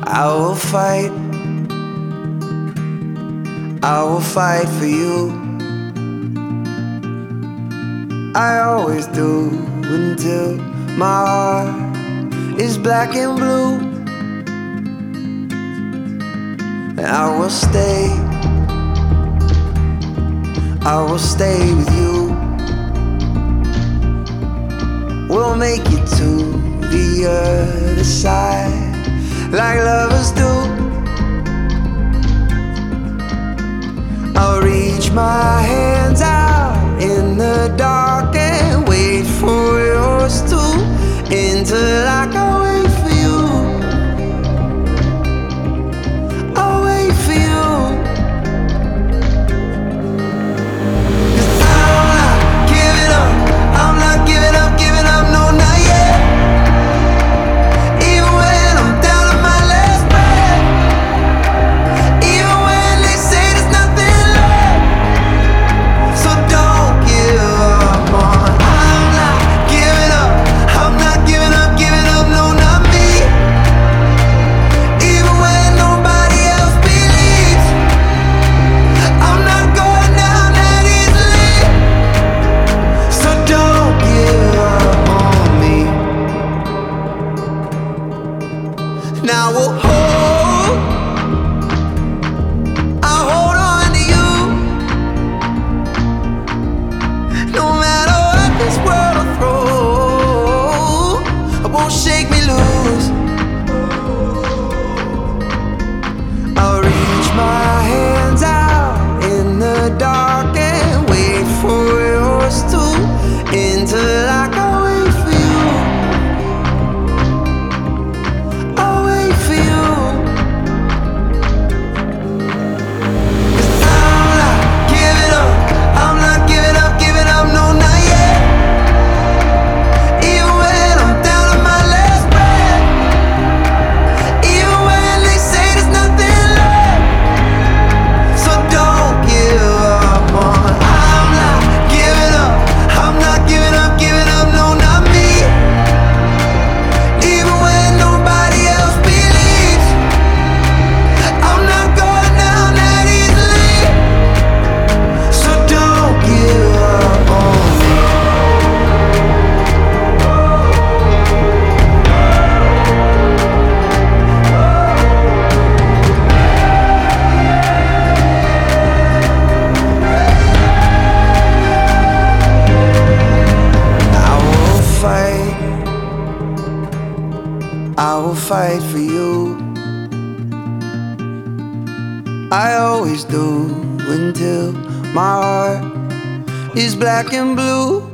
I will fight, I will fight for you. I always do until my heart is black and blue. And I will stay with you. We'll make it to the other side like lovers do. I'll reach my hands out in the dark and wait for yours too, until I can wait for you. I'll wait for you, 'cause I'm not giving up. I'm not giving up, no, not yet. Even when I'm down to my last breath, even when they say there's nothing left. So don't give up on. I'm not giving up. I'm not giving up, no, not me. Even when nobody else believes, I'm not going down that easily. So don't give up on me. Now I'll hold on to you. No matter what this world will throw, it won't shake me loose. I'll reach my hands out in the dark and wait for yours too, until I can wait for you. I'll wait for you, 'cause I'm not giving up. I'm not giving up, no, not yet. Even when I'm down to my last breath, even when they say there's nothing left. So don't give up on. I'm not giving up. I'm not giving up, no, not me. Even when nobody else believes, I'm not going down that easily. So don't give up on me. I will fight for you. I always do until my heart is black and blue.